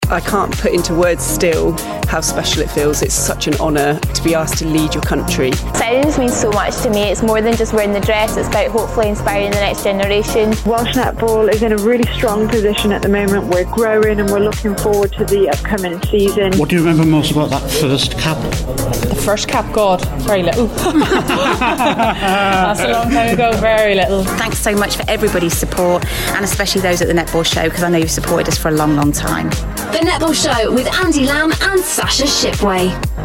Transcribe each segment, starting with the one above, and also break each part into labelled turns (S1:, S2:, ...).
S1: I can't put into words still how special it feels. It's such an honour to be asked to lead your country.
S2: Exciting just means so much to me. It's more than just wearing the dress, it's about hopefully inspiring the next generation.
S3: Welsh netball is in a really strong position at the moment. We're growing and we're looking forward to the upcoming season.
S4: What do you remember most about that first cap?
S5: The first cap, God, very little. That's a long time ago, very little.
S6: Thanks so much for everybody's support, and especially those at the Netball Show, because I know you've supported us for a long, long time.
S7: The Netball Show with Andy Lamb and Sasha Shipway.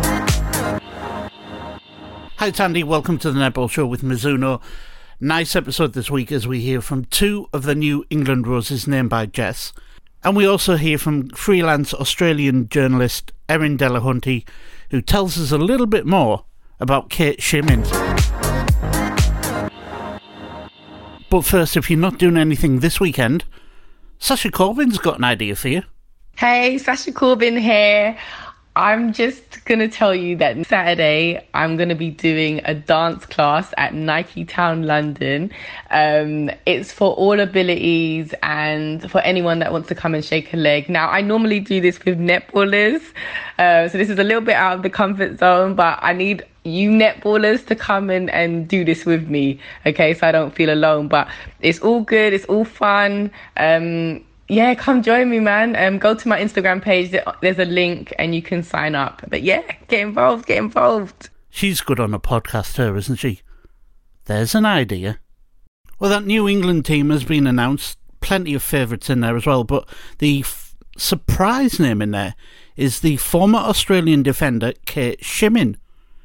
S4: Hi, it's Andy. Welcome to the Netball Show with Mizuno. Nice episode this week as we hear from two of the new England Roses named by Jess. And we also hear from freelance Australian journalist Erin Delahunty, who tells us a little bit more about Kate Shimmin. But first, if you're not doing anything this weekend, Sasha Corbyn's got an idea for you.
S8: Hey, Sasha Corbyn here. I'm just going to tell you that Saturday I'm going to be doing a dance class at Nike Town, London. It's for all abilities and for anyone that wants to come and shake a leg. Now, I normally do this with netballers, so this is a little bit out of the comfort zone, but I need you netballers to come and do this with me, okay, so I don't feel alone. But it's all good, it's all fun. Yeah, come join me, man. Go to my Instagram page. There's a link and you can sign up. But yeah, get involved.
S4: She's good on a podcast, her, isn't she? There's an idea. Well, that New England team has been announced. Plenty of favourites in there as well. But the surprise name in there is the former Australian defender, Kate Shimmin.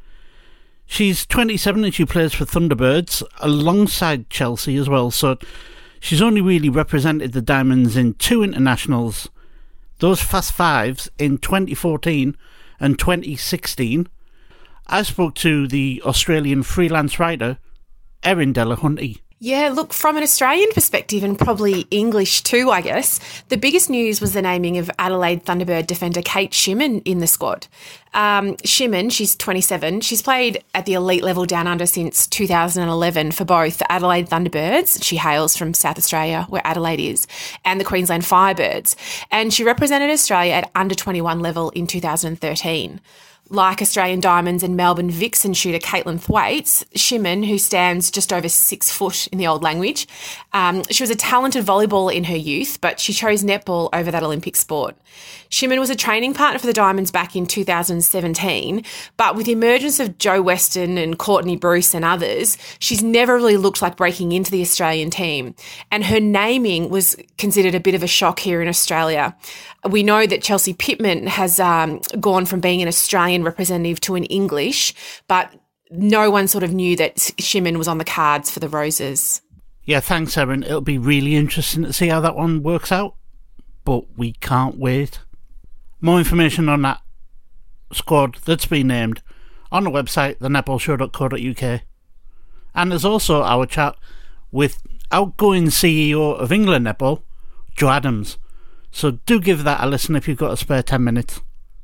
S4: She's 27 and she plays for Thunderbirds alongside Chelsea as well. So she's only really represented the Diamonds in 2 internationals, those Fast Fives in 2014 and 2016. I spoke to the Australian freelance writer, Erin Delahunty.
S9: Yeah, look, from an Australian perspective and probably English too, I guess, the biggest news was the naming of Adelaide Thunderbird defender Kate Shimmin in the squad. Shimmin, she's 27. She's played at the elite level down under since 2011 for both the Adelaide Thunderbirds, she hails from South Australia, where Adelaide is, and the Queensland Firebirds. And she represented Australia at under 21 level in 2013. Like Australian Diamonds and Melbourne Vixen shooter Caitlin Thwaites, Shimmin, who stands just over 6 foot in the old language, she was a talented volleyballer in her youth, but she chose netball over that Olympic sport. Shimmin was a training partner for the Diamonds back in 2017, but with the emergence of Joe Weston and Courtney Bruce and others, she's never really looked like breaking into the Australian team. And her naming was considered a bit of a shock here in Australia. We know that Chelsea Pittman has gone from being an Australian representative to an English, but no one sort of knew that Shimmin was on the cards for the Roses.
S4: Yeah, thanks, Erin. It'll be really interesting to see how that one works out, but we can't wait. More information on that squad that's been named on the website, thenetballshow.co.uk. And there's also our chat with outgoing CEO of England Netball, Joe Adams. So do give that a listen if you've got a spare 10 minutes.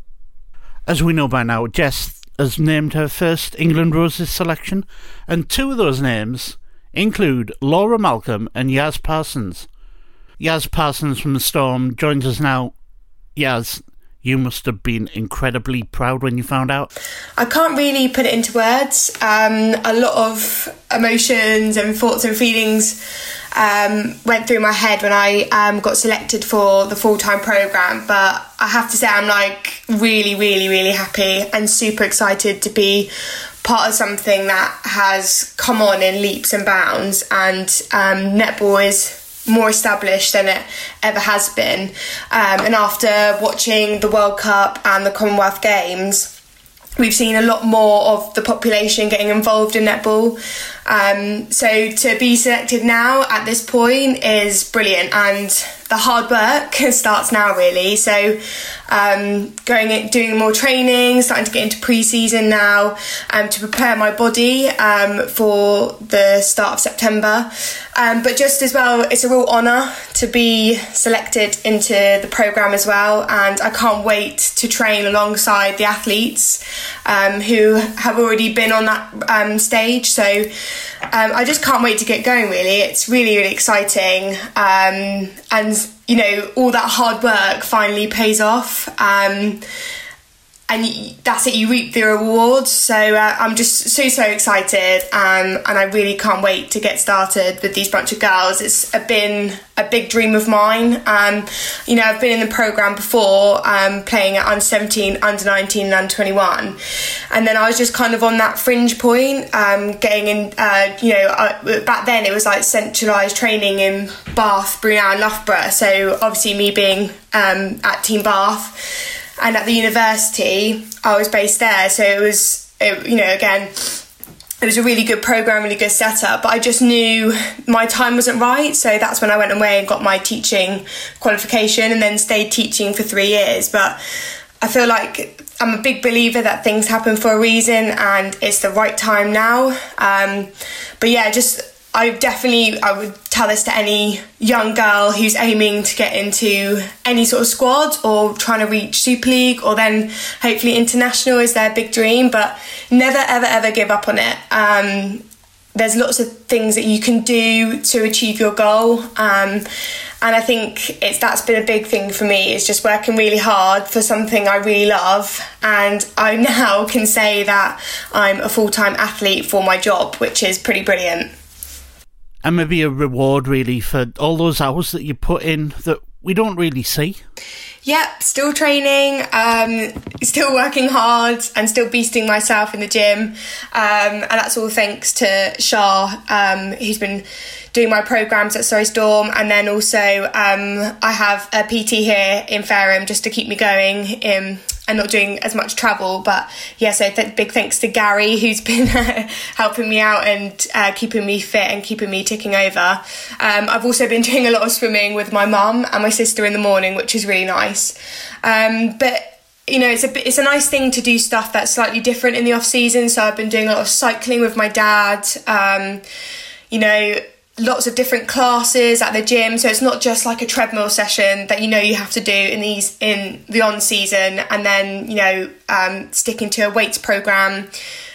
S4: As we know by now, Jess has named her first England Roses selection, and 2 of those names include Laura Malcolm and Yaz Parsons. Yaz Parsons from the Storm joins us now. Yaz, you must have been incredibly proud when you found out.
S10: I can't really put it into words. A lot of emotions and thoughts and feelings went through my head when I got selected for the full-time programme, but I have to say I'm like really happy and super excited to be part of something that has come on in leaps and bounds, and netball is more established than it ever has been, and after watching the World Cup and the Commonwealth Games, we've seen a lot more of the population getting involved in netball. So to be selected now at this point is brilliant, and the hard work starts now really. So doing more training, starting to get into pre-season now to prepare my body for the start of September. But just as well, it's a real honour to be selected into the programme as well, and I can't wait to train alongside the athletes who have already been on that stage. So I just can't wait to get going, really. It's really, really exciting. And, you know, all that hard work finally pays off. And that's it, you reap the rewards. So I'm just so excited, and I really can't wait to get started with these bunch of girls. It's been a big dream of mine. You know, I've been in the programme before, playing at under 17, under 19 and under 21, and then I was just kind of on that fringe point, getting in, you know, back then it was like centralised training in Bath, Brunel and Loughborough, so obviously me being at Team Bath. And at the university, I was based there. So it was, you know, again, it was a really good programme, really good setup. But I just knew my time wasn't right. So that's when I went away and got my teaching qualification and then stayed teaching for 3 years. But I feel like I'm a big believer that things happen for a reason and it's the right time now. But yeah, I would tell this to any young girl who's aiming to get into any sort of squad or trying to reach Super League or then hopefully international is their big dream, but never, ever, ever give up on it. There's lots of things that you can do to achieve your goal. And I think that's been a big thing for me, is just working really hard for something I really love. And I now can say that I'm a full-time athlete for my job, which is pretty brilliant.
S4: And maybe a reward, really, for all those hours that you put in that we don't really see.
S10: Yep, still training, still working hard and still beasting myself in the gym. And that's all thanks to Shah, who's been doing my programmes at Surrey Storm. And then also I have a PT here in Fareham just to keep me going and not doing as much travel. But yeah, so big thanks to Gary, who's been helping me out and keeping me fit and keeping me ticking over. I've also been doing a lot of swimming with my mum and my sister in the morning, which is really nice. But you know, it's a nice thing to do stuff that's slightly different in the off season. So I've been doing a lot of cycling with my dad. You know, lots of different classes at the gym, so it's not just like a treadmill session that you know you have to do in the on season, and then you know sticking to a weights program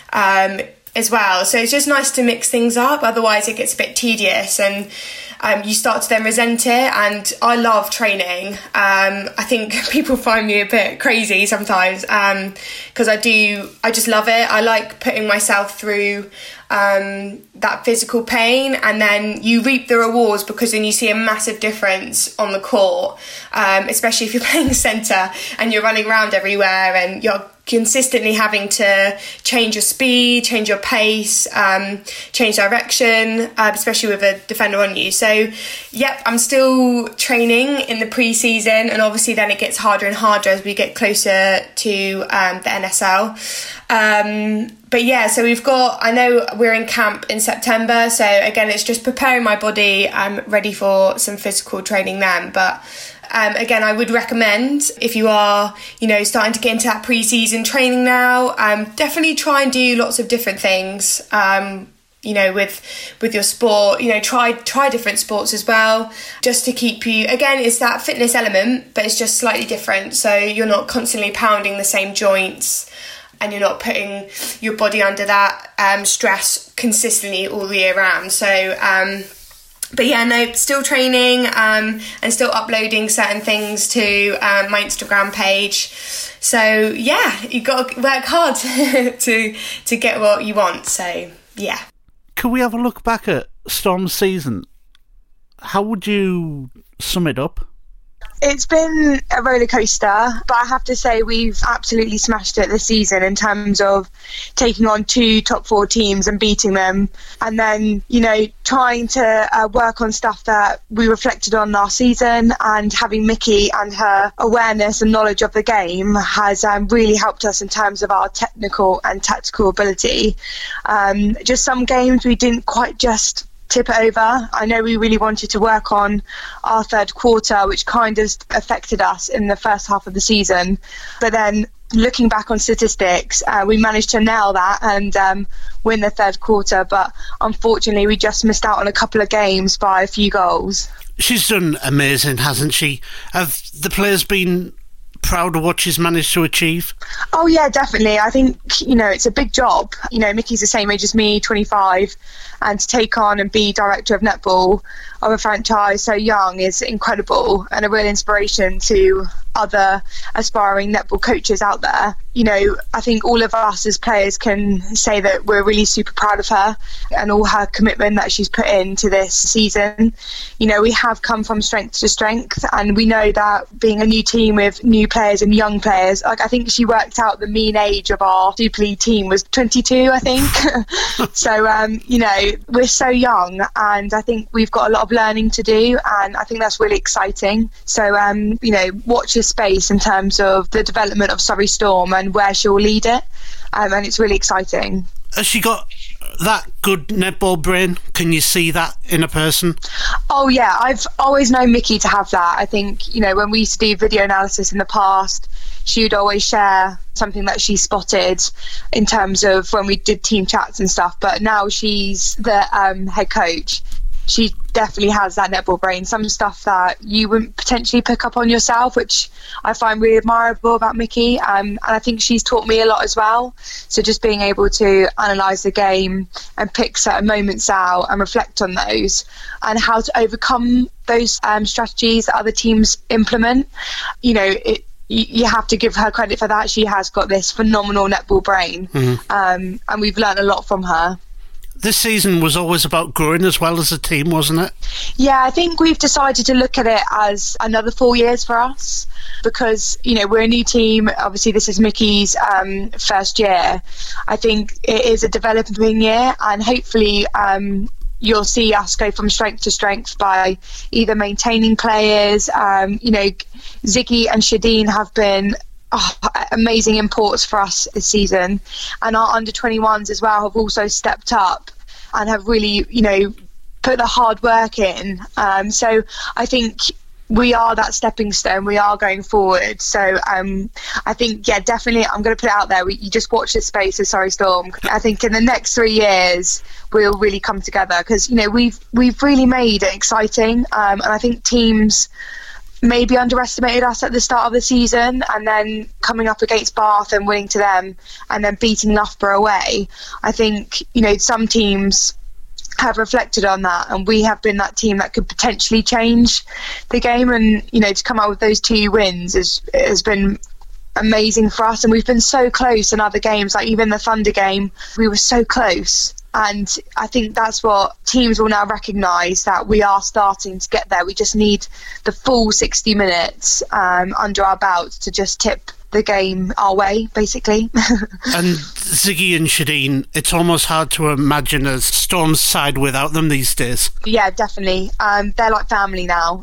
S10: as well. So it's just nice to mix things up, otherwise it gets a bit tedious and you start to then resent it. And I love training. I think people find me a bit crazy sometimes because I just love it. I like putting myself through that physical pain, and then you reap the rewards because then you see a massive difference on the court, especially if you're playing centre and you're running around everywhere and you're consistently having to change your speed, change your pace, change direction, especially with a defender on you. So yep, I'm still training in the pre-season, and obviously then it gets harder and harder as we get closer to the NSL. But yeah, so I know we're in camp in September, so again it's just preparing my body. I'm ready for some physical training then, but again, I would recommend, if you are, you know, starting to get into that pre-season training now, definitely try and do lots of different things, you know, with your sport. You know, try different sports as well, just to keep you, again, it's that fitness element, but it's just slightly different, so you're not constantly pounding the same joints and you're not putting your body under that stress consistently all the year round. So but yeah, no, still training and still uploading certain things to my Instagram page. So yeah, you got to work hard to get what you want. So yeah.
S4: Can we have a look back at Storm's season? How would you sum it up?
S11: It's been a roller coaster, but I have to say we've absolutely smashed it this season in terms of taking on 2 top 4 teams and beating them, and then, you know, trying to work on stuff that we reflected on last season, and having Mickey and her awareness and knowledge of the game has really helped us in terms of our technical and tactical ability. Just some games we didn't quite just tip it over. I know we really wanted to work on our third quarter, which kind of affected us in the first half of the season, but then looking back on statistics, we managed to nail that and win the third quarter, but unfortunately we just missed out on a couple of games by a few goals.
S4: She's done amazing, hasn't she? Have the players been proud of what she's managed to achieve?
S11: Oh yeah, definitely. I think, it's a big job. Mickey's the same age as me, 25, and to take on and be director of netball of a franchise so young is incredible and a real inspiration to other aspiring netball coaches out there. I think all of us as players can say that we're really super proud of her and all her commitment that she's put into this season. We have come from strength to strength, and we know that being a new team with new players and young players, I think she worked out the mean age of our Super League team was 22, I think. So, we're so young, and I think we've got a lot of learning to do, and I think that's really exciting. So, watch this space in terms of the development of Surrey Storm and where she'll lead it, and it's really exciting.
S4: Has she got that good netball brain? Can you see that in a person?
S11: Oh yeah, I've always known Mickey to have that. I think, when we used to do video analysis in the past, she would always share something that she spotted in terms of when we did team chats and stuff, but now she's the head coach. She definitely has that netball brain, some stuff that you wouldn't potentially pick up on yourself, which I find really admirable about Mickey, and I think she's taught me a lot as well. So just being able to analyse the game and pick certain moments out and reflect on those and how to overcome those strategies that other teams implement, you have to give her credit for that. She has got this phenomenal netball brain, and we've learned a lot from her.
S4: This season was always about growing as well as a team, wasn't it?
S11: Yeah, I think we've decided to look at it as another 4 years for us because, we're a new team. Obviously, this is Mickey's first year. I think it is a developing year, and hopefully you'll see us go from strength to strength by either maintaining players. Ziggy and Shadeen have been amazing imports for us this season, and our under-21s as well have also stepped up and have really put the hard work in, so I think we are that stepping stone. We are going forward, so I think definitely I'm going to put it out there, you just watch this space of Surrey Storm. I think in the next 3 years we'll really come together because we've really made it exciting, and I think teams maybe underestimated us at the start of the season, and then coming up against Bath and winning to them and then beating Loughborough away. I think, some teams have reflected on that, and we have been that team that could potentially change the game, and, to come out with those 2 wins has been amazing for us, and we've been so close in other games, like even the Thunder game, we were so close. And I think that's what teams will now recognise, that we are starting to get there. We just need the full 60 minutes under our belts to just tip the game our way, basically.
S4: And Ziggy and Shadeen, it's almost hard to imagine a Storm side without them these days. Yeah,
S11: definitely. They're like family now.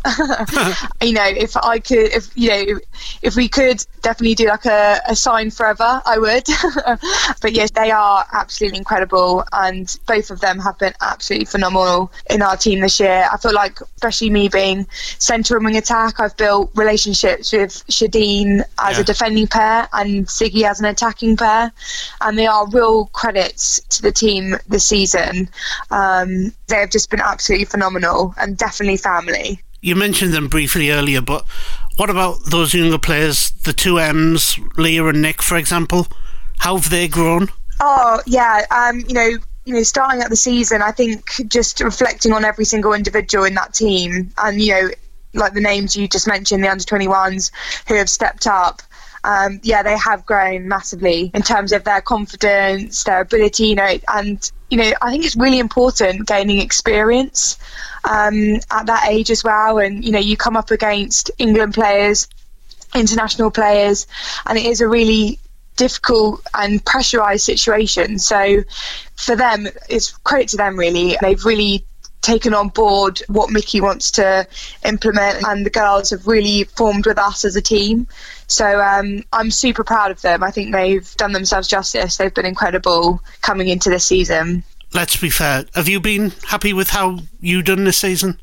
S11: If we could definitely do like a sign forever, I would. But yes, they are absolutely incredible, and both of them have been absolutely phenomenal in our team this year. I feel like, especially me being centre and wing attack, I've built relationships with Shadeen as a defending pair and Ziggy as an attacking pair, and they are real credits to the team this season. They have just been absolutely phenomenal and definitely family.
S4: You mentioned them briefly earlier, but what about those younger players, the 2 M's, Leah and Nick, for example? How have they grown?
S11: Oh, yeah, starting out the season, I think just reflecting on every single individual in that team, and, like the names you just mentioned, the under-21s who have stepped up, they have grown massively in terms of their confidence, their ability, and I think it's really important gaining experience at that age as well. And, you come up against England players, international players, and it is a really difficult and pressurised situation. So for them, it's credit to them, really. They've really taken on board what Mickey wants to implement, and the girls have really formed with us as a team. So I'm super proud of them. I think they've done themselves justice. They've been incredible coming into this season.
S4: Let's be fair. Have you been happy with how you've done this season?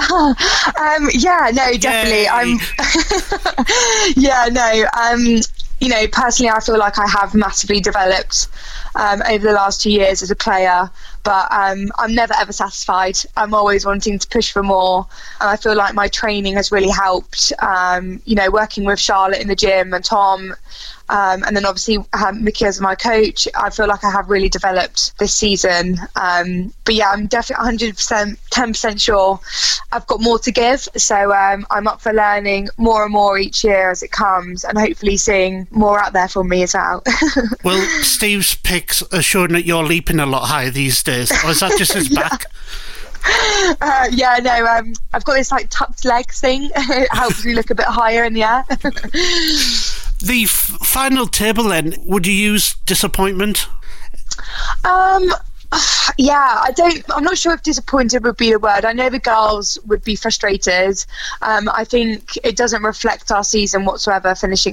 S11: Yeah, no, definitely. you know, personally, I feel like I have massively developed over the last 2 years as a player, but I'm never ever satisfied. I'm always wanting to push for more, and I feel like my training has really helped. You know, working with Charlotte in the gym and Tom, and then obviously Mickey as my coach, I feel like I have really developed this season. But yeah, I'm definitely 100%, 10% sure I've got more to give. So I'm up for learning more and more each year as it comes, and hopefully seeing more out there from me as well.
S4: Well, Steve's picks are showing that you're leaping a lot higher these days. Or is that just his back?
S11: Yeah, no, I've got this like tucked legs thing. It helps me look a bit higher in the air.
S4: The final table then, would you use disappointment?
S11: Yeah, I'm not sure if disappointed would be the word. I know the girls would be frustrated. I think it doesn't reflect our season whatsoever, finishing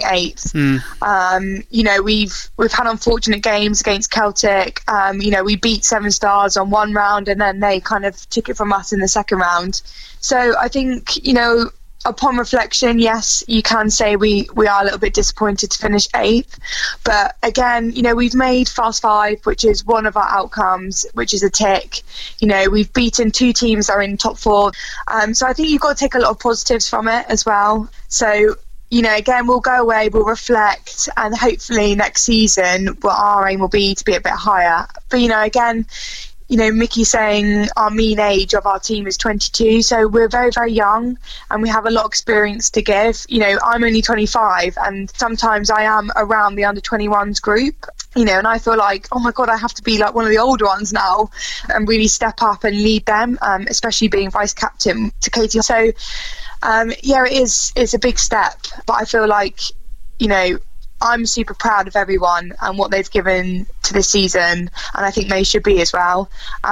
S11: 8th. You know, we've had unfortunate games against Celtic. You know, we beat Seven Stars on one round, and then they kind of took it from us in the second round. So I think, you know, upon reflection, yes, you can say we are a little bit disappointed to finish 8th. But again, you know, we've made Fast 5, which is one of our outcomes, which is a tick. You know, we've beaten 2 teams that are in top 4. So I think you've got to take a lot of positives from it as well. So, you know, again, we'll go away, we'll reflect, and hopefully next season, our aim will be to be a bit higher. But, you know, again, you know, Mickey saying our mean age of our team is 22, so we're very, very young and we have a lot of experience to give. You know, I'm only 25, and sometimes I am around the under-21s group, you know, and I feel like, oh my God, I have to be like one of the older ones now and really step up and lead them, especially being vice captain to Katie. So, yeah, it's a big step, but I feel like, you know, I'm super proud of everyone and what they've given to this season, and I think they should be as well.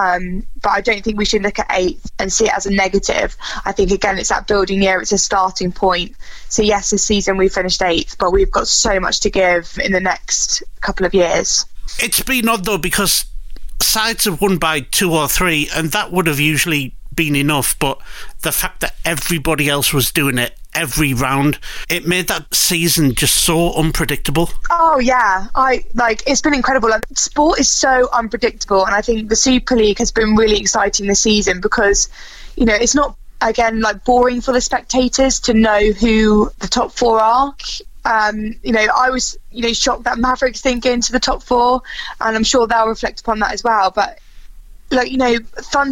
S11: But I don't think we should look at 8th and see it as a negative. I think, again, it's that building year, it's a starting point. So yes, this season we finished 8th, but we've got so much to give in the next couple of years.
S4: It's been odd though, because sides have won by 2 or 3, and that would have usually been enough, but the fact that everybody else was doing it every round, it made that season just so unpredictable.
S11: Oh yeah, it's been incredible. Like, sport is so unpredictable, and I think the Super League has been really exciting this season because, you know, it's not, again, like boring for the spectators to know who the top 4 are. You know, I was, you know, shocked that Mavericks didn't get into the top 4, and I'm sure they'll reflect upon that as well. But like, you know,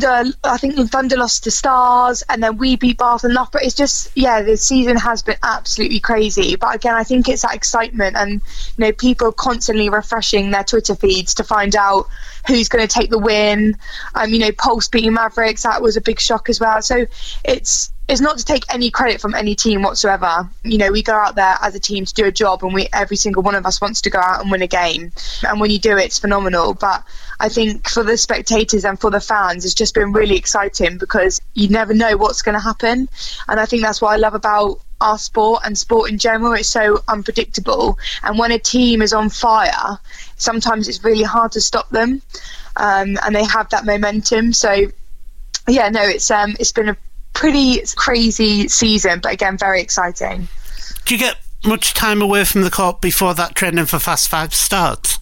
S11: I think Thunder lost to Stars, and then we beat Bath and Loughborough. It's just, yeah, the season has been absolutely crazy. But again, I think it's that excitement, and, you know, people constantly refreshing their Twitter feeds to find out who's going to take the win. You know, Pulse beating Mavericks, that was a big shock as well. So it's not to take any credit from any team whatsoever. You know, we go out there as a team to do a job, and every single one of us wants to go out and win a game. And when you do it, it's phenomenal. But I think for the spectators and for the fans, it's just been really exciting because you never know what's going to happen. And I think that's what I love about our sport and sport in general. It's so unpredictable. And when a team is on fire, sometimes it's really hard to stop them. And they have that momentum. So, yeah, no, it's been a pretty crazy season, but again, very exciting.
S4: Do you get much time away from the court before that training for Fast 5 starts?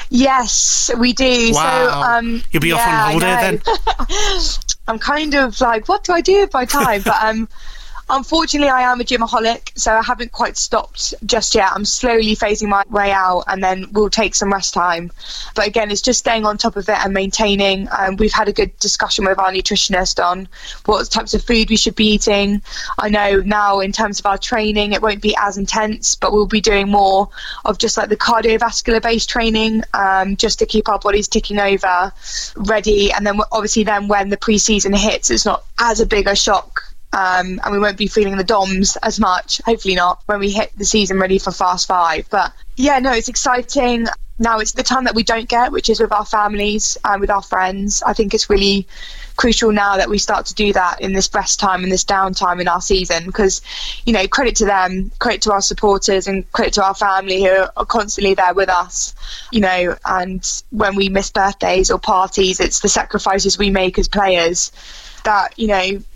S11: Yes, we do.
S4: Wow.
S11: So
S4: you'll be off on holiday then?
S11: I'm kind of like, what do I do with my time? But unfortunately, I am a gymaholic, so I haven't quite stopped just yet. I'm slowly phasing my way out, and then we'll take some rest time. But again, it's just staying on top of it and maintaining. We've had a good discussion with our nutritionist on what types of food we should be eating. I know now in terms of our training, it won't be as intense, but we'll be doing more of just like the cardiovascular based training, just to keep our bodies ticking over, ready. And then obviously then when the pre-season hits, it's not as a big a shock. And we won't be feeling the DOMS as much, hopefully not, when we hit the season ready for Fast 5. But yeah, no, it's exciting. Now it's the time that we don't get, which is with our families and with our friends. I think it's really crucial now that we start to do that in this rest time and this downtime in our season, because, you know, credit to them, credit to our supporters, and credit to our family who are constantly there with us, you know. And when we miss birthdays or parties, it's the sacrifices we make as players that, you know,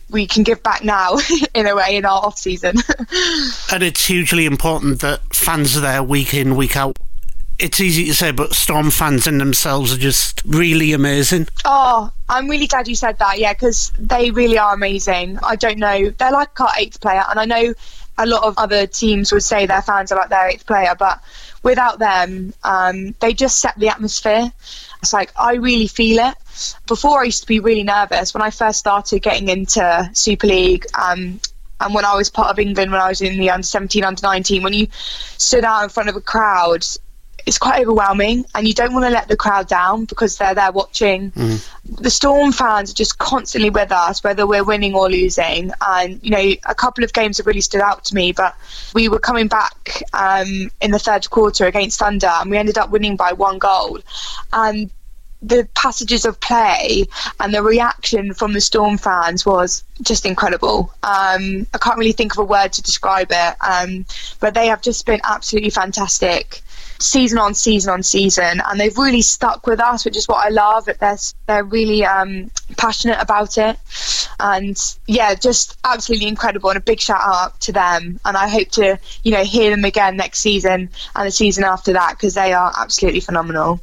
S11: we can give back now in a way in our off season.
S4: And it's hugely important that fans are there week in, week out. It's easy to say, but Storm fans in themselves are just really amazing.
S11: Oh, I'm really glad you said that, yeah, because they really are amazing. I don't know, they're like our 8th player, and I know a lot of other teams would say their fans are like their 8th player, but without them, they just set the atmosphere. It's like, I really feel it. Before, I used to be really nervous when I first started getting into Super League, and when I was part of England, when I was in the under-17, under-19, when you stood out in front of a crowd, it's quite overwhelming, and you don't want to let the crowd down because they're there watching. The Storm fans are just constantly with us, whether we're winning or losing. And, you know, a couple of games have really stood out to me, but we were coming back in the third quarter against Thunder, and we ended up winning by 1 goal. And the passages of play and the reaction from the Storm fans was just incredible. I can't really think of a word to describe it, but they have just been absolutely fantastic. Season on season on season, and they've really stuck with us, which is what I love. That they're really passionate about it, and yeah, just absolutely incredible. And a big shout out to them. And I hope to, you know, hear them again next season and the season after that, because they are absolutely phenomenal.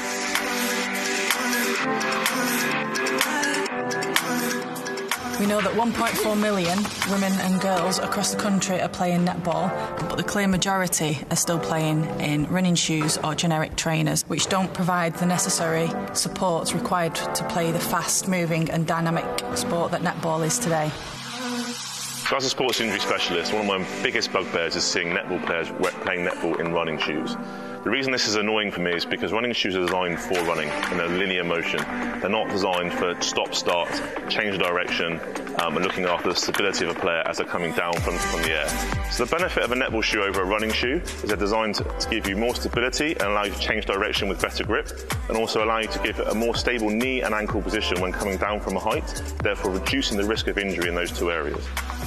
S12: We know that 1.4 million women and girls across the country are playing netball, but the clear majority are still playing in running shoes or generic trainers, which don't provide the necessary supports required to play the fast-moving and dynamic sport that netball is today.
S13: So as a sports injury specialist, one of my biggest bugbears is seeing netball players playing netball in running shoes. The reason this is annoying for me is because running shoes are designed for running in a linear motion. They're not designed for stop, start, change direction, and looking after the stability of a player as they're coming down from the air. So the benefit of a netball shoe over a running shoe is they're designed to give you more stability and allow you to change direction with better grip, and also allow you to give it a more stable knee and ankle position when coming down from a height, therefore reducing the risk of injury in those 2 areas.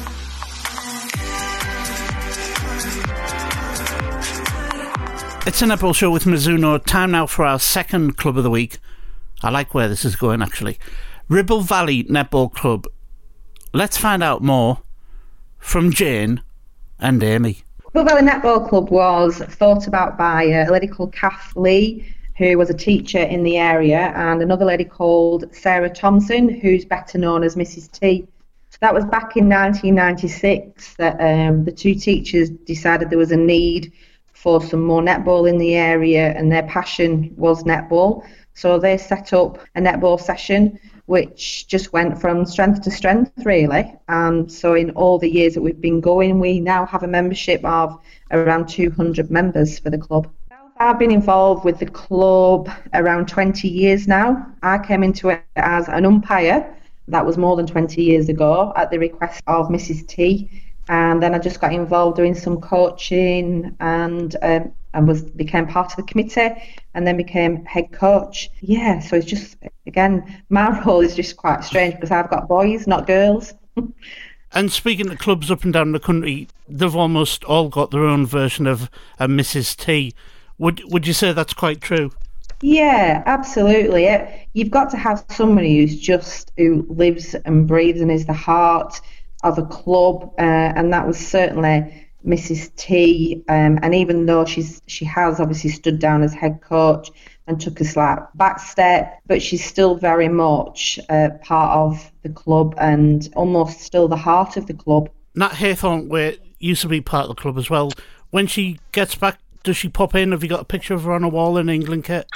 S4: It's a netball show with Mizuno. Time now for our second club of the week. I like where this is going, actually. Ribble Valley Netball Club. Let's find out more from Jane and Amy.
S14: Ribble Valley Netball Club was thought about by a lady called Kath Lee, who was a teacher in the area, and another lady called Sarah Thompson, who's better known as Mrs. T. So that was back in 1996 that the 2 teachers decided there was a need for some more netball in the area, and their passion was netball. So they set up a netball session which just went from strength to strength, really. And so in all the years that we've been going, we now have a membership of around 200 members for the club. I've been involved with the club around 20 years now. I came into it as an umpire. That was more than 20 years ago at the request of Mrs. T. And then I just got involved doing some coaching and became part of the committee, and then became head coach. Yeah, so it's just, again, my role is just quite strange because I've got boys, not girls.
S4: And speaking of clubs up and down the country, they've almost all got their own version of a Mrs. T. Would you say that's quite true?
S14: Yeah, absolutely. You've got to have somebody who lives and breathes and is the heart of a club, and that was certainly Mrs. T. And even though she has obviously stood down as head coach and took a slight back step, but she's still very much part of the club and almost still the heart of the club.
S4: Nat Haythorne used to be part of the club as well. When she gets back, does she pop in? Have you got a picture of her on a wall in England kit?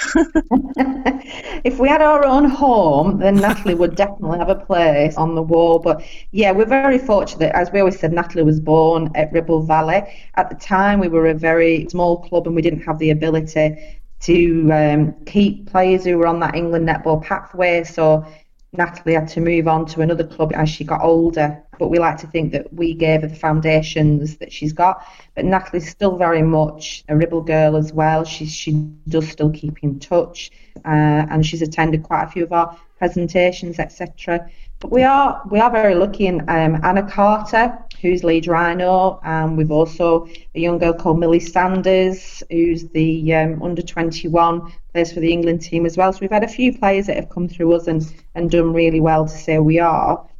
S14: If we had our own home, then Natalie would definitely have a place on the wall. But yeah, we're very fortunate. As we always said, Natalie was born at Ribble Valley. At the time, we were a very small club and we didn't have the ability to keep players who were on that England netball pathway. So Natalie had to move on to another club as she got older. But we like to think that we gave her the foundations that she's got. But Natalie's still very much a Ribble girl as well. She does still keep in touch, and she's attended quite a few of our presentations, etc. But we are very lucky in Anna Carter, who's Leeds Rhino, and we've also a young girl called Millie Sanders, who's the under-21, plays for the England team as well. So we've had a few players that have come through us and done really well, to say we are.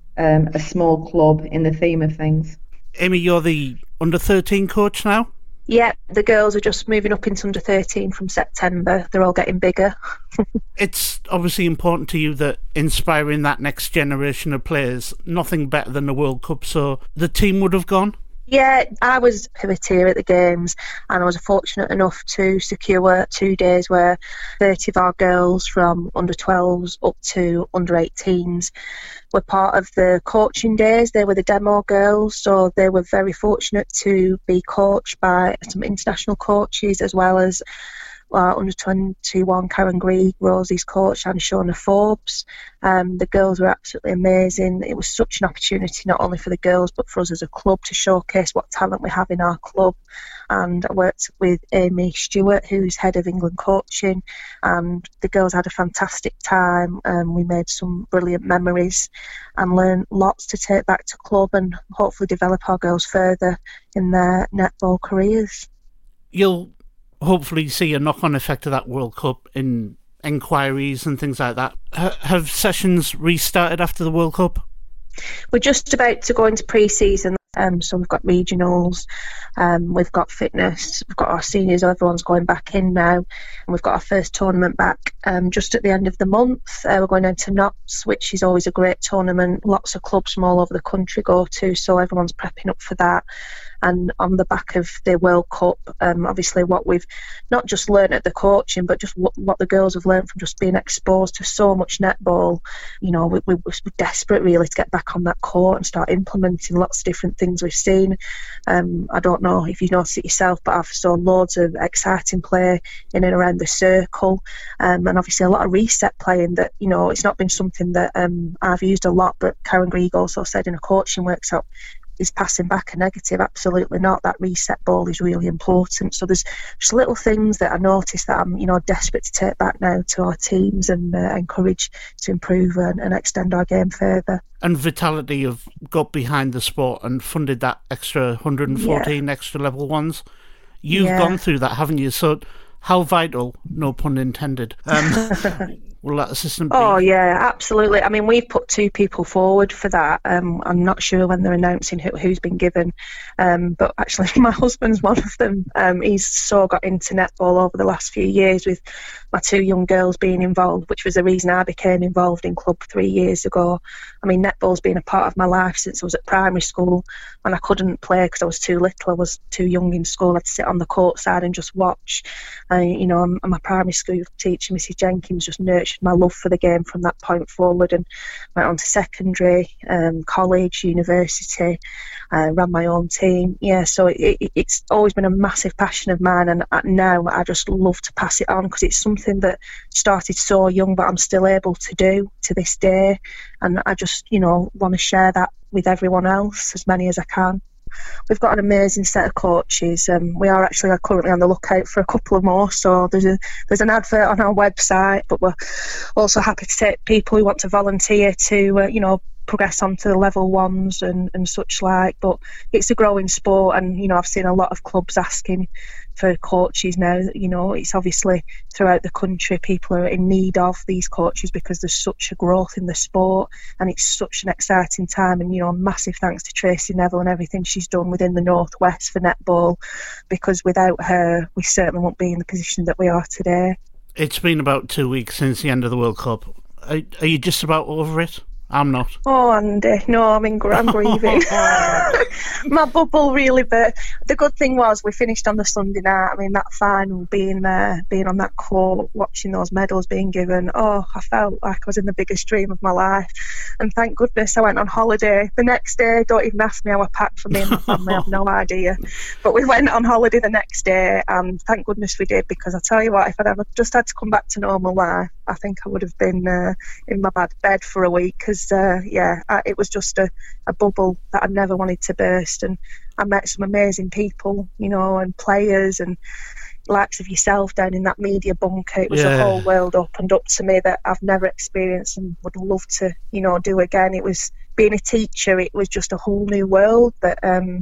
S14: a small club in the theme of things.
S4: Amy, you're the under-13 coach now?
S15: Yeah, the girls are just moving up into under 13 from September. They're all getting bigger.
S4: It's obviously important to you that inspiring that next generation of players, nothing better than the World Cup, so the team would have gone?
S15: Yeah, I was pivottier at the games, and I was fortunate enough to secure 2 days where 30 of our girls from under 12s up to under 18s were part of the coaching days. They were the demo girls, so they were very fortunate to be coached by some international coaches, as well as under 21 Karen Greig, Rosie's coach, and Shona Forbes. The girls were absolutely amazing. It was such an opportunity not only for the girls but for us as a club to showcase what talent we have in our club. And I worked with Amy Stewart, who's head of England coaching, and the girls had a fantastic time. We made some brilliant memories and learned lots to take back to club and hopefully develop our girls further in their netball careers.
S4: You'll hopefully see a knock-on effect of that World Cup in enquiries and things like that. Have sessions restarted after the World Cup?
S15: We're just about to go into pre-season, so we've got regionals, we've got fitness, we've got our seniors, everyone's going back in now, and we've got our first tournament back just at the end of the month. We're going down to Notts, which is always a great tournament. Lots of clubs from all over the country go to, so everyone's prepping up for that. And on the back of the World Cup, obviously what we've not just learned at the coaching, but just what the girls have learned from just being exposed to so much netball. You know, we're desperate really to get back on that court and start implementing lots of different things we've seen. I don't know if you've noticed it yourself, but I've seen loads of exciting play in and around the circle, and obviously a lot of reset playing that, you know, it's not been something that I've used a lot, but Karen Greig also said in a coaching workshop, is passing back a negative? Absolutely not. That reset ball is really important. So there's just little things that I noticed that I'm, you know, desperate to take back now to our teams and encourage to improve and extend our game further.
S4: And Vitality have got behind the sport and funded that extra 114 extra level ones. You've gone through that, haven't you? So how vital, no pun intended, will that assistant be?
S15: Oh, yeah, absolutely. I mean, we've put 2 people forward for that. I'm not sure when they're announcing who's been given, but actually my husband's one of them. He's so got into netball over the last few years with my 2 young girls being involved, which was the reason I became involved in club 3 years ago. I mean, netball's been a part of my life since I was at primary school, and I couldn't play because I was too little. I was too young in school. I'd sit on the court side and just watch. You know, my primary school teacher, Mrs. Jenkins, just nurtured my love for the game from that point forward, and went on to secondary, college, university, ran my own team. Yeah, so it's always been a massive passion of mine, and now I just love to pass it on because it's something that started so young, but I'm still able to do to this day, and I just, you know, want to share that with everyone else, as many as I can. We've got an amazing set of coaches. We are actually currently on the lookout for a couple of more, so there's an advert on our website, but we're also happy to take people who want to volunteer to you know, progress on to the level 1s and such like. But it's a growing sport, and you know, I've seen a lot of clubs asking for coaches now. You know, it's obviously throughout the country people are in need of these coaches because there's such a growth in the sport, and it's such an exciting time. And you know, massive thanks to Tracy Neville and everything she's done within the Northwest for netball, because without her we certainly won't be in the position that we are today.
S4: It's been about 2 weeks since the end of the World Cup. Are you just about over it? I'm not.
S15: Oh, Andy, no, I'm grieving. My bubble really burst. The good thing was we finished on the Sunday night. I mean, that final, being there, being on that court, watching those medals being given, oh, I felt like I was in the biggest dream of my life. And thank goodness I went on holiday the next day. Don't even ask me how I packed for me and my family. I have no idea. But we went on holiday the next day, and thank goodness we did, because I tell you what, if I'd ever just had to come back to normal life, I think I would have been in my bed for a week, because it was just a bubble that I never wanted to burst. And I met some amazing people, you know, and players and likes of yourself down in that media bunker. It was a whole world opened up to me that I've never experienced and would love to, you know, do again. It was being a teacher. It was just a whole new world that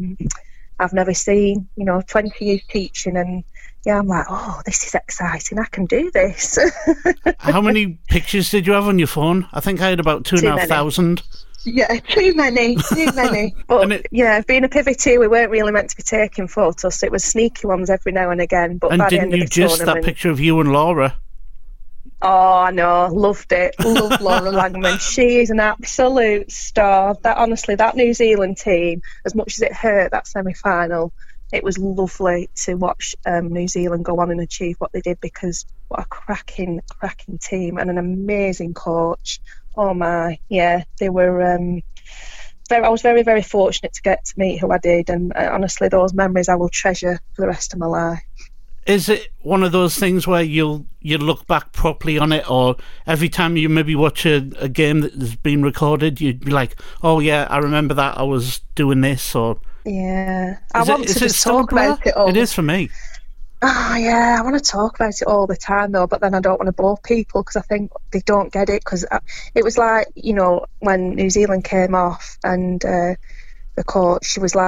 S15: I've never seen. You know, 20 years teaching, and I'm like, oh, this is exciting. I can do this.
S4: How many pictures did you have on your phone? I think I had about 2,500.
S15: Yeah, too many. But yeah, being a pivotee, we weren't really meant to be taking photos, so it was sneaky ones every now and again. But
S4: and
S15: by the
S4: didn't
S15: end
S4: you
S15: of the
S4: just
S15: tournament,
S4: that picture of you and Laura?
S15: Oh, I know, loved it. Love Laura Langman. She is an absolute star. That New Zealand team, as much as it hurt that semi-final, it was lovely to watch New Zealand go on and achieve what they did, because what a cracking team and an amazing coach. Oh my, yeah, they were. I was very, very fortunate to get to meet who I did, and honestly, those memories I will treasure for the rest of my life.
S4: Is it one of those things where you look back properly on it, or every time you maybe watch a game that has been recorded, you'd be like, oh yeah, I remember that, I was doing this, or...
S15: Yeah, I want to just talk about it all.
S4: It is for me.
S15: Oh yeah, I want to talk about it all the time though, but then I don't want to bore people because I think they don't get it, because it was like, you know, when New Zealand came off and the coach, she was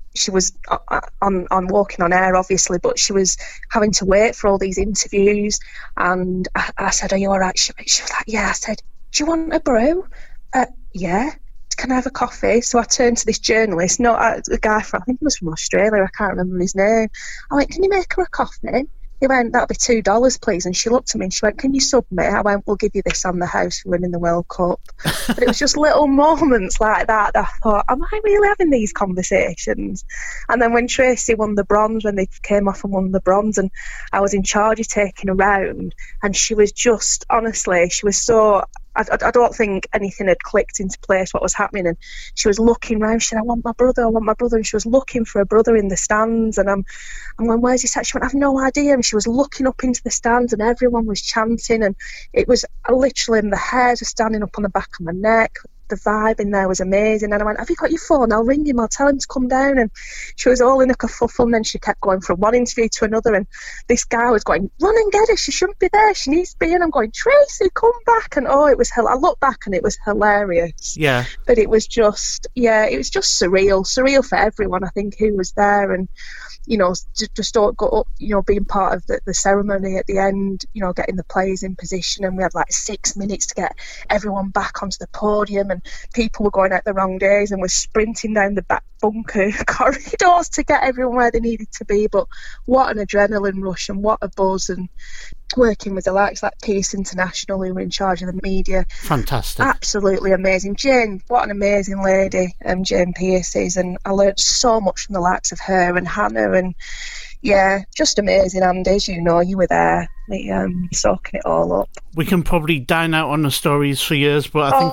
S15: on walking on air obviously, but she was having to wait for all these interviews, and I said, are you alright? She was like, yeah. I said, do you want a brew? Yeah. Can I have a coffee? So I turned to this journalist, a guy from, I think he was from Australia, I can't remember his name. I went, can you make her a coffee? He went, that'll be $2, please. And she looked at me and she went, can you sub me? I went, we'll give you this on the house for winning the World Cup. But it was just little moments like that I thought, am I really having these conversations? And then when Tracy won the bronze, when they came off and won the bronze, and I was in charge of taking her round, and she was just, honestly, she was so... I don't think anything had clicked into place what was happening, and she was looking round. She said, I want my brother, and she was looking for a brother in the stands, and I'm going, where's he at? She went, I've no idea. And she was looking up into the stands, and everyone was chanting, and it was literally, the hairs were standing up on the back of my neck. The vibe in there was amazing, and I went, have you got your phone? I'll ring him, I'll tell him to come down. And she was all in a kerfuffle, and then she kept going from one interview to another, and this guy was going, run and get her, she shouldn't be there, she needs to be in. I'm going, Tracy, come back. And it was I look back and it was hilarious.
S4: Yeah,
S15: but it was just surreal for everyone, I think, who was there. And you know, just got up, you know, being part of the ceremony at the end, you know, getting the players in position, and we had like 6 minutes to get everyone back onto the podium, and people were going out the wrong days and were sprinting down the back bunker corridors to get everyone where they needed to be. But what an adrenaline rush and what a buzz, and working with the likes like Peace International, who were in charge of the media.
S4: Fantastic.
S15: Absolutely amazing. Jane, what an amazing lady Jane Pearce is, and I learned so much from the likes of her and Hannah, and yeah, just amazing. Andy, as you know, you were there, soaking it all up.
S4: We can probably dine out on the stories for years, but I think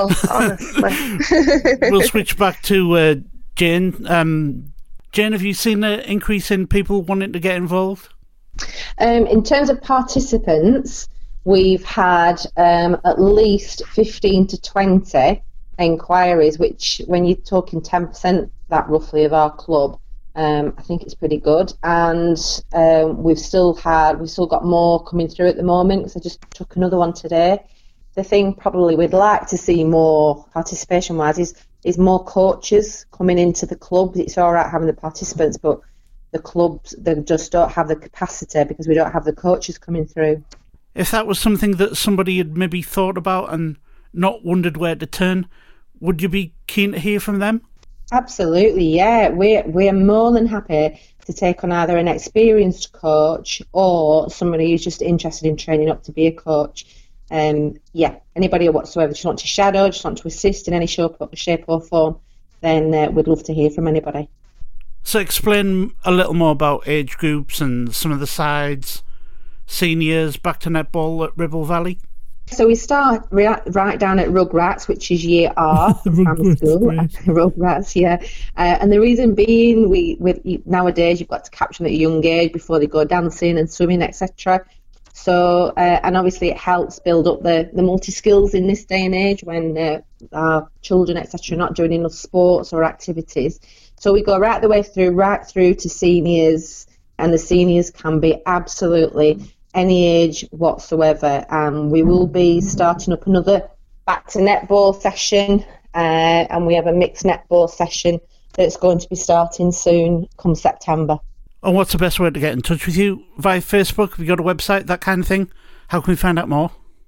S15: honestly.
S4: We'll switch back to Jane. Jane, have you seen an increase in people wanting to get involved?
S14: In terms of participants, we've had at least 15 to 20 inquiries, which, when you're talking 10%, that roughly of our club, I think it's pretty good. And we've still got more coming through at the moment, because I just took another one today. The thing probably we'd like to see more participation-wise is more coaches coming into the club. It's all right having the participants, but the clubs, they just don't have the capacity because we don't have the coaches coming through.
S4: If that was something that somebody had maybe thought about and not wondered where to turn, would you be keen to hear from them?
S14: Absolutely, yeah. We're more than happy to take on either an experienced coach or somebody who's just interested in training up to be a coach. Anybody whatsoever, just want to shadow, just want to assist in any shape or form, then we'd love to hear from anybody.
S4: So explain a little more about age groups and some of the sides, seniors, back to netball at Ribble Valley.
S14: So we start right down at Rugrats, which is year R, primary school. Rugrats, yeah. And the reason being, nowadays you've got to capture them at a young age before they go dancing and swimming, etc. So, and obviously it helps build up the multi-skills in this day and age when our children, etc., are not doing enough sports or activities. So we go right through to seniors, and the seniors can be absolutely any age whatsoever. And we will be starting up another back to netball session, and we have a mixed netball session that's going to be starting soon come September.
S4: And what's the best way to get in touch with you? Via Facebook? Have you got a website, that kind of thing? How can we find out more?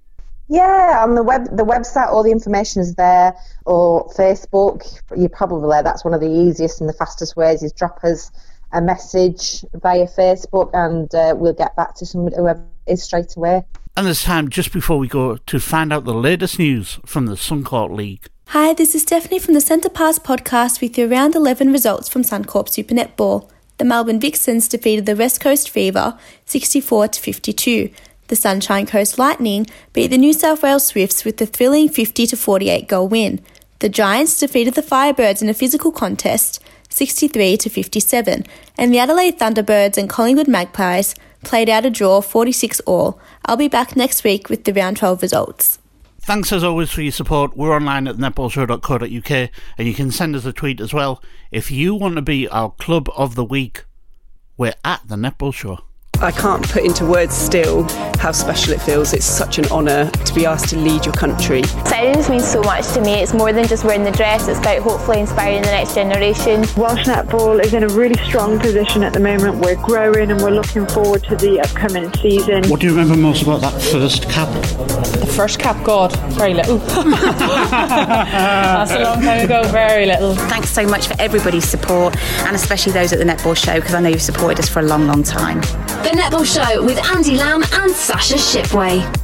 S14: Yeah, on the website, all the information is there, or Facebook. You're probably there. That's one of the easiest and the fastest ways, is drop us a message via Facebook, and we'll get back to somebody, whoever it is, straight away.
S4: And there's time just before we go to find out the latest news from the Suncorp League.
S16: Hi, this is Stephanie from the Centre Pass podcast with your round 11 results from Suncorp Super Netball. The Melbourne Vixens defeated the West Coast Fever 64-52. The Sunshine Coast Lightning beat the New South Wales Swifts with the thrilling 50-48 goal win. The Giants defeated the Firebirds in a physical contest 63-57, and the Adelaide Thunderbirds and Collingwood Magpies played out a draw 46-all. I'll be back next week with the round 12 results.
S4: Thanks as always for your support. We're online at netballshow.co.uk, and you can send us a tweet as well. If you want to be our Club of the Week, we're at the Netball Show.
S1: I can't put into words still how special it feels. It's such an honour to be asked to lead your country.
S2: Silence means so much to me. It's more than just wearing the dress. It's about hopefully inspiring the next generation.
S3: Welsh netball is in a really strong position at the moment. We're growing and we're looking forward to the upcoming season.
S4: What do you remember most about that first cap?
S5: The first cap, God, very little. That's a long time ago, very little.
S6: Thanks so much for everybody's support, and especially those at the Netball Show, because I know you've supported us for a long, long time.
S7: The Netball Show with Andy Lamb and Sasha Shipway.